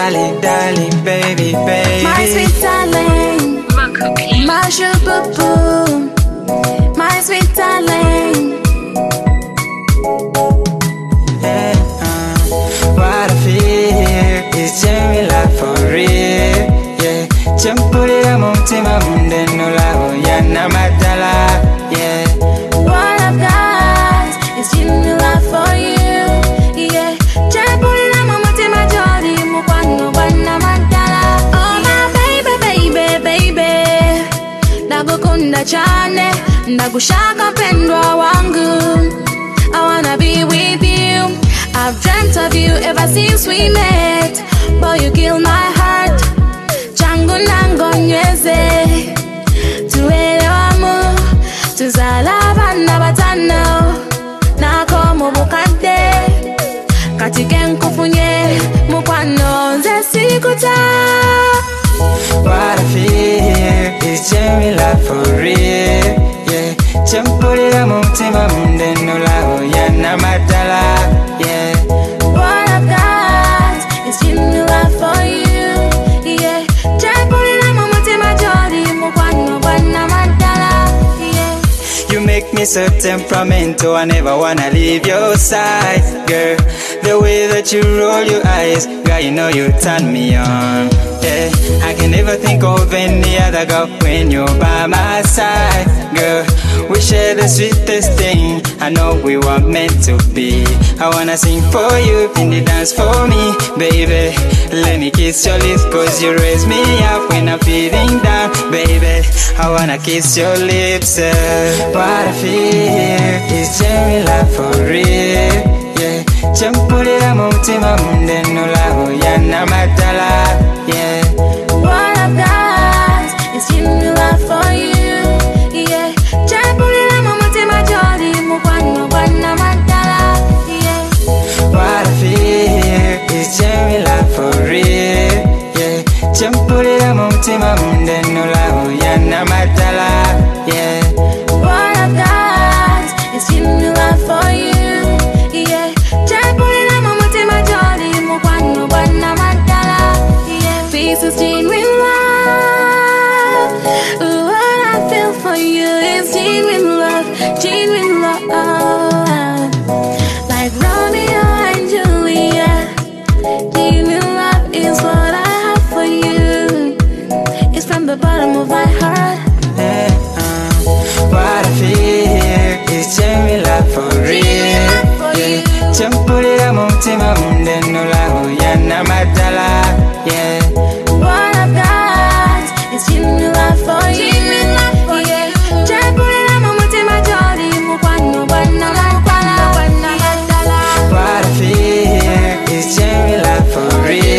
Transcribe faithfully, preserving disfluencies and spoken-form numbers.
darling, darling, baby, baby. My sweet darling, my sugar boo, my sweet darling. Yeah, uh, what I feel is genuine love for real. Yeah, champurira mumutima mundeno laho yana madala. Yeah, What I've got is genuine love for you. Yeah, champurira mumutima jodi mukwano wana madala. Oh my baby, baby, baby, ndagukunda chane, ndagushaka pendwa wangu. I wanna be with you. I've dreamt of you ever since we met. Boy, you kill my heart. Changu nango nyeze. Tuelewamu. Tuzala bana batano. Nako mubukade. Katike nkufunye. Mukwano nze sikuta. what I feel is genuine love for real. Yeah, champurira mumutima mundeno laho yana madala. Yeah, What I've got is genuine love for you. Yeah, champurira mumutima jodi mukwano wana madala. Yeah. you make me so temperamental, I never wanna leave your side, girl. The way that you roll your eyes, girl, you know you turn me on. Yeah, I can never think of any other girl when you're by my side, girl. We share the sweetest thing, I know we were meant to be. I wanna sing for you, in the dance for me, baby. Let me kiss your lips, cause you raise me up when I'm feeling down, baby. I wanna kiss your lips, uh. What I feel is genuine love for real. Yeah, champurira mumutima mundeno laho yana madala. Yeah, What I've got is genuine love for you. Yeah, champurira mumutima jodi mukwano wana madala. Yeah, what I feel is genuine love for real. Yeah, champurira mumutima mundeno laho yana madala. Yeah, What I've got is genuine love for you. Yeah, champurira mumutima jodi mukwano wana madala. Yeah, this is genuine love. Ooh, what I feel for you is genuine love, genuine love. Like Romeo and Juliet, genuine love is what I have for you. It's from the bottom of my heart. yeah, uh, what I feel is genuine love for real. Yeah, champurira mumutima mundeno laho yana madala. Yeah, What I've got is genuine love for you. Yeah, champurira mumutima jodi mukwano wana madala. what I feel is genuine love for real.